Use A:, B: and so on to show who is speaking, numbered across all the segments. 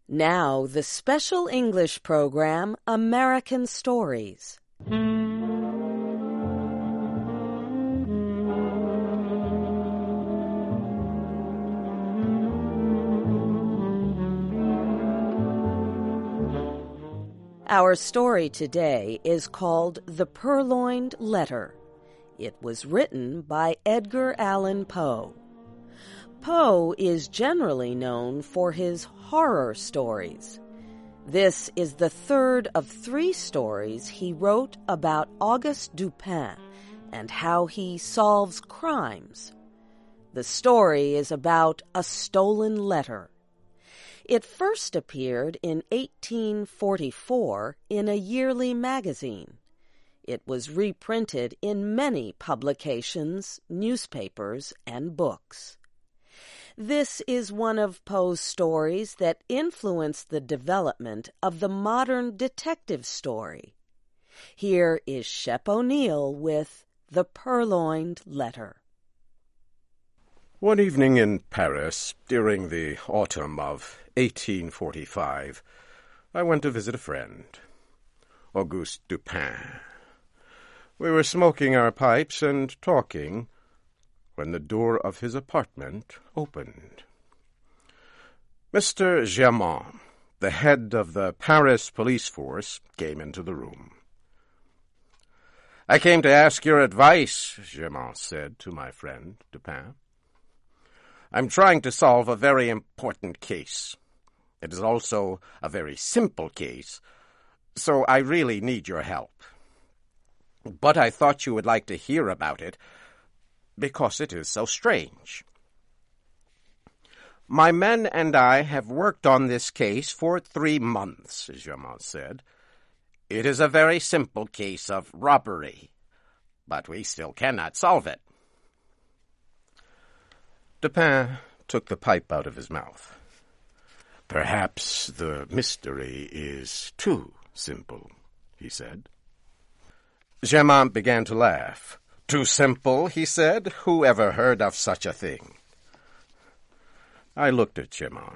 A: Now, the special English program, American Stories. Our story today is called The Purloined Letter. It was written by Edgar Allan Poe. Poe is generally known for his horror stories. This is the third of 3 stories he wrote about Auguste Dupin and how he solves crimes. The story is about a stolen letter. It first appeared in 1844 in a yearly magazine. It was reprinted in many publications, newspapers, and books. This is one of Poe's stories that influenced the development of the modern detective story. Here is Shep O'Neill with The Purloined Letter.
B: One evening in Paris, during the autumn of 1845, I went to visit a friend, Auguste Dupin. We were smoking our pipes and talking when the door of his apartment opened. Mr. Germain, the head of the Paris police force, came into the room. "I came to ask your advice," Germain said to my friend Dupin. "I'm trying to solve a very important case. It is also a very simple case, so I really need your help. But I thought you would like to hear about it, because it is so strange. My men and I have worked on this case for 3 months, Germain said. It is a very simple case of robbery, but we still cannot solve it." Dupin took the pipe out of his mouth. "Perhaps the mystery is too simple," he said. Germain began to laugh. "Too simple," he said. "Who ever heard of such a thing?" I looked at Germain.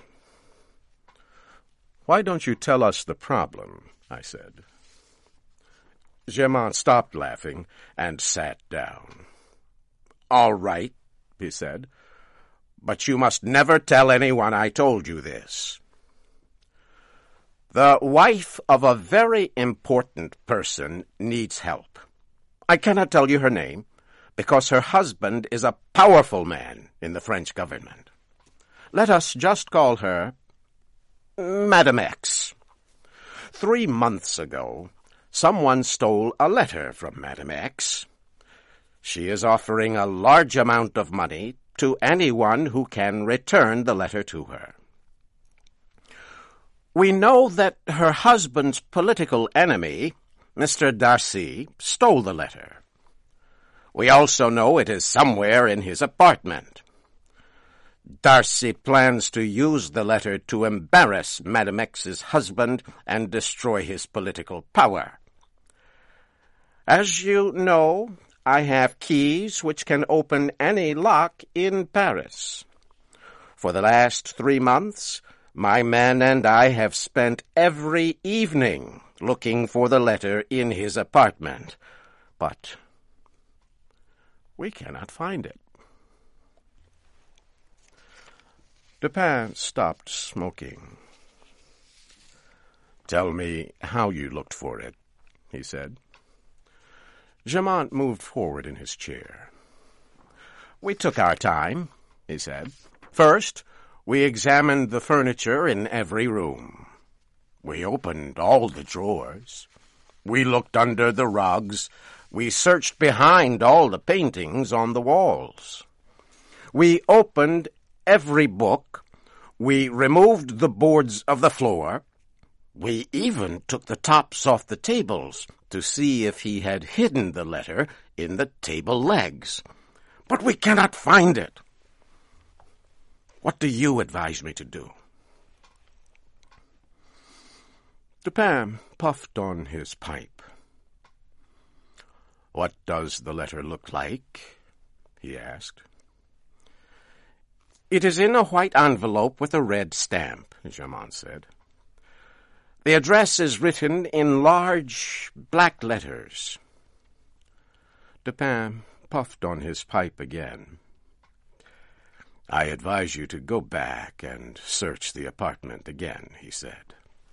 B: "Why don't you tell us the problem?" I said. Germain stopped laughing and sat down. "All right," he said, "but you must never tell anyone I told you this. The wife of a very important person needs help. I cannot tell you her name, because her husband is a powerful man in the French government. Let us just call her Madame X. 3 months ago, someone stole a letter from Madame X. She is offering a large amount of money to anyone who can return the letter to her. We know that her husband's political enemy, Mr. Darcy, stole the letter. We also know it is somewhere in his apartment. Darcy plans to use the letter to embarrass Madame X's husband and destroy his political power. As you know, I have keys which can open any lock in Paris. For the last 3 months, my men and I have spent every evening looking for the letter in his apartment, but we cannot find it." Dupin stopped smoking. "Tell me how you looked for it," he said. Germain moved forward in his chair. "We took our time," he said. "First, we examined the furniture in every room. We opened all the drawers. We looked under the rugs. We searched behind all the paintings on the walls. We opened every book. We removed the boards of the floor. We even took the tops off the tables to see if he had hidden the letter in the table legs. But we cannot find it. What do you advise me to do?" Dupin puffed on his pipe. "What does the letter look like?" he asked. "It is in a white envelope with a red stamp," Germain said. "The address is written in large black letters." Dupin puffed on his pipe again. "I advise you to go back and search the apartment again," he said.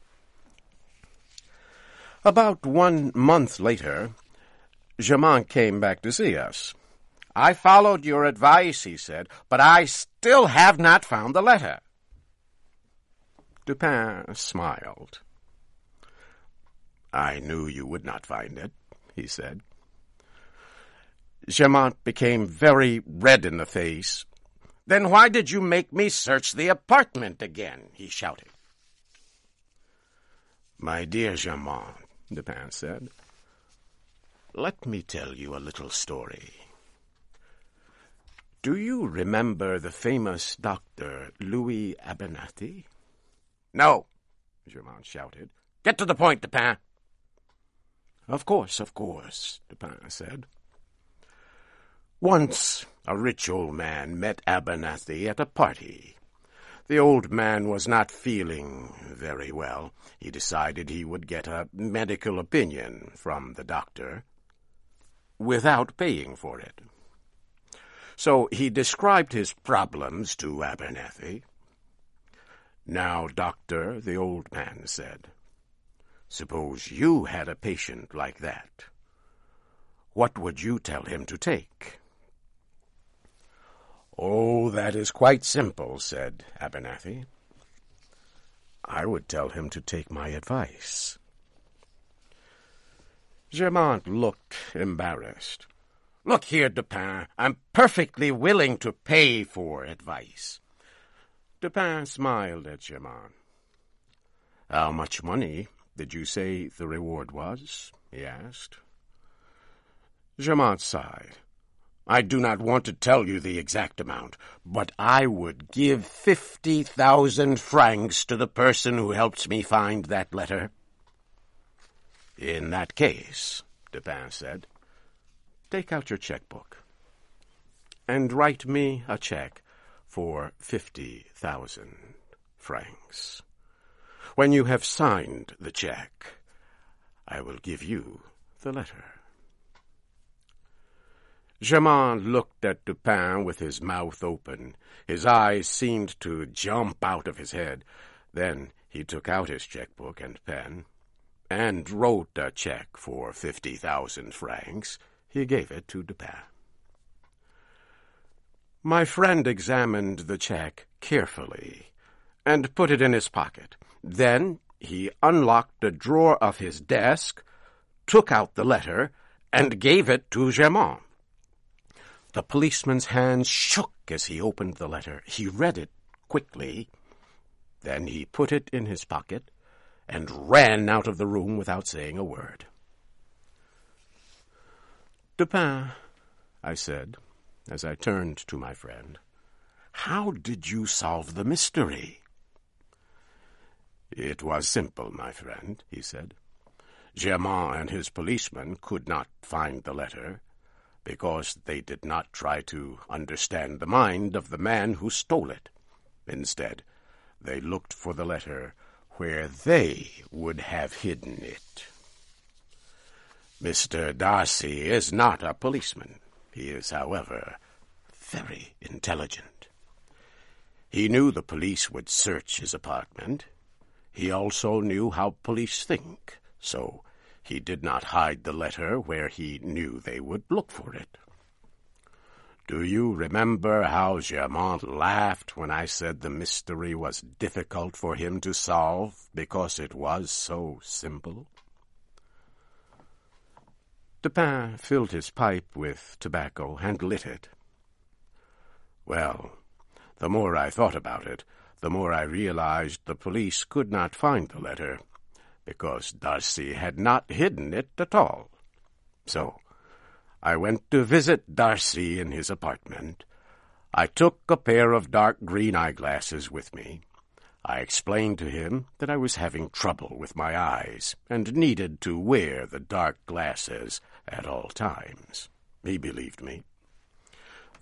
B: About 1 month later, Germain came back to see us. "I followed your advice," he said, "but I still have not found the letter." Dupin smiled. "I knew you would not find it," he said. Germain became very red in the face. "Then why did you make me search the apartment again?" he shouted. "My dear Germain," Dupin said, "let me tell you a little story. Do you remember the famous doctor Louis Abernathy?" "No," Germain shouted. "Get to the point, Dupin." Of course, Dupin said. Once a rich old man met Abernathy at a party. The old man was not feeling very well. He decided he would get a medical opinion from the doctor without paying for it. So he described his problems to Abernathy. "Now, doctor," the old man said, "suppose you had a patient like that. What would you tell him to take?" "Oh, that is quite simple," said Abernathy. "I would tell him to take my advice." Germain looked embarrassed. "Look here, Dupin, I'm perfectly willing to pay for advice." Dupin smiled at Germain. "How much money did you say the reward was?" he asked. Germain sighed. "I do not want to tell you the exact amount, but I would give 50,000 francs to the person who helps me find that letter." "In that case," Dupin said, "take out your checkbook and write me a check for 50,000 francs. When you have signed the check, I will give you the letter." Germain looked at Dupin with his mouth open. His eyes seemed to jump out of his head. Then he took out his checkbook and pen and wrote a check for 50,000 francs. He gave it to Dupin. My friend examined the check carefully and put it in his pocket. Then he unlocked a drawer of his desk, took out the letter, and gave it to Germain. The policeman's hands shook as he opened the letter. He read it quickly. Then he put it in his pocket and ran out of the room without saying a word. "Dupin," I said, as I turned to my friend, "how did you solve the mystery?" "It was simple, my friend," he said. "Germain and his policeman could not find the letter, because they did not try to understand the mind of the man who stole it. Instead, they looked for the letter where they would have hidden it. Mr. Darcy is not a policeman. He is, however, very intelligent. He knew the police would search his apartment. He also knew how police think, so he did not hide the letter where he knew they would look for it. Do you remember how Germain laughed when I said the mystery was difficult for him to solve because it was so simple?" Dupin filled his pipe with tobacco and lit it. "Well, the more I thought about it, the more I realized the police could not find the letter, because Darcy had not hidden it at all. So I went to visit Darcy in his apartment. I took a pair of dark green eyeglasses with me. I explained to him that I was having trouble with my eyes and needed to wear the dark glasses at all times. He believed me.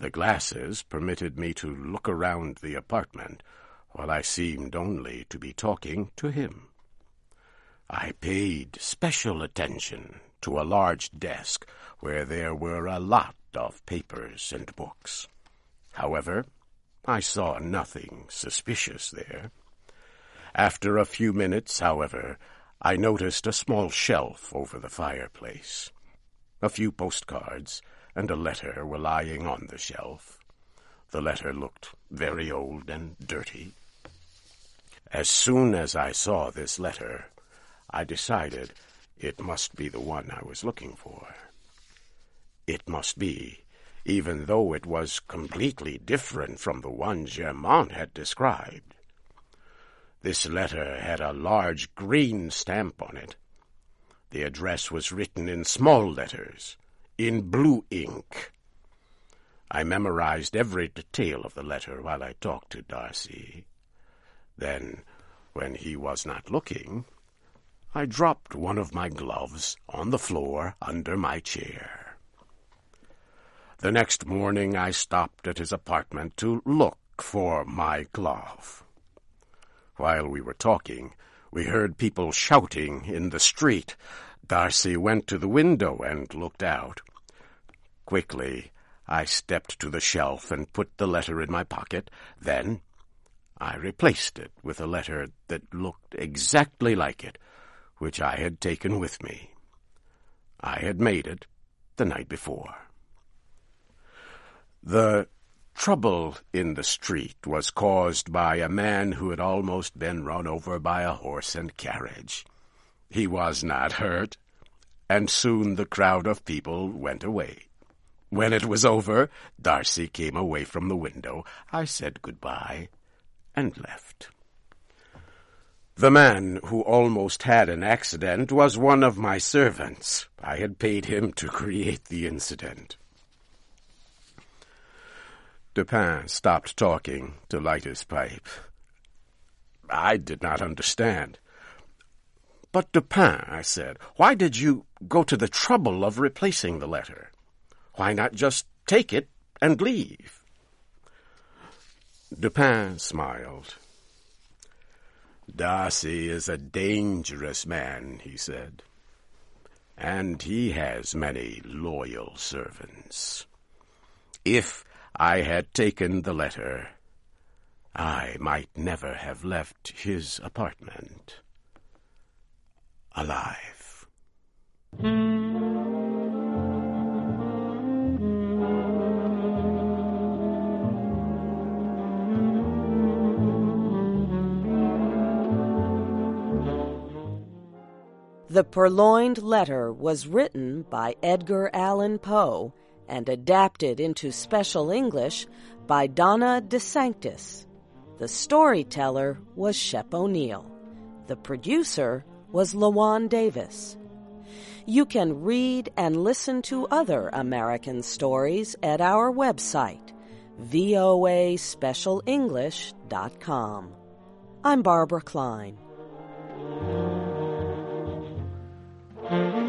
B: The glasses permitted me to look around the apartment, while I seemed only to be talking to him. I paid special attention to a large desk where there were a lot of papers and books. However, I saw nothing suspicious there. After a few minutes, however, I noticed a small shelf over the fireplace. A few postcards and a letter were lying on the shelf. The letter looked very old and dirty. As soon as I saw this letter, I decided it must be the one I was looking for. It must be, even though it was completely different from the one Germain had described. This letter had a large green stamp on it. The address was written in small letters, in blue ink. I memorized every detail of the letter while I talked to Darcy. Then, when he was not looking, I dropped one of my gloves on the floor under my chair. The next morning I stopped at his apartment to look for my glove. While we were talking, we heard people shouting in the street. Darcy went to the window and looked out. Quickly, I stepped to the shelf and put the letter in my pocket. Then I replaced it with a letter that looked exactly like it, which I had taken with me. I had made it the night before. The trouble in the street was caused by a man who had almost been run over by a horse and carriage. He was not hurt, and soon the crowd of people went away. When it was over, Darcy came away from the window. I said goodbye and left. The man who almost had an accident was one of my servants. I had paid him to create the incident. Dupin stopped talking to light his pipe. I did not understand. "But, Dupin," I said, "why did you go to the trouble of replacing the letter? Why not just take it and leave?" Dupin smiled. "Darcy is a dangerous man," he said, "and he has many loyal servants. If I had taken the letter, I might never have left his apartment alive."
A: The Purloined Letter was written by Edgar Allan Poe and adapted into special English by Donna DeSanctis. The storyteller was Shep O'Neill. The producer was LaJuan Davis. You can read and listen to other American stories at our website, voaspecialenglish.com. I'm Barbara Klein.